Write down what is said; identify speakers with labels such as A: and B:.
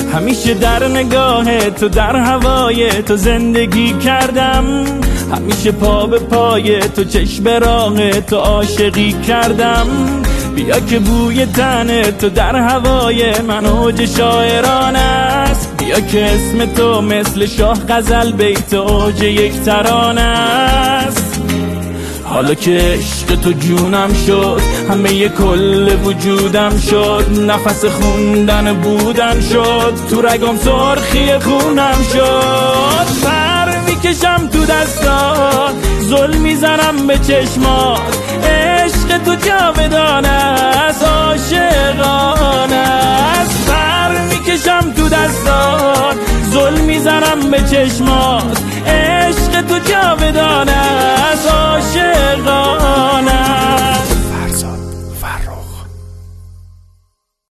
A: همیشه در نگاه تو، در هوای تو زندگی کردم، همیشه پا به پای تو، چشم به راه تو عاشقی کردم. بیا که بوی تن تو در هوای من اوج شاعرانه است، بیا که اسم تو مثل شاه غزل بیت اوج یک ترانه است. حالا که عشق تو جونم شد، همه کل وجودم شد، نفس خوندن بودن شد، تو رگم سرخی خونم شد. پر میکشم تو دستات، ظلم میزنم به چشمات، عشق تو جاودانه است، عاشقانه است. پر میکشم تو دستات، ظلم میزنم به چشمات، عشق تو جاودانه است، عاشقانه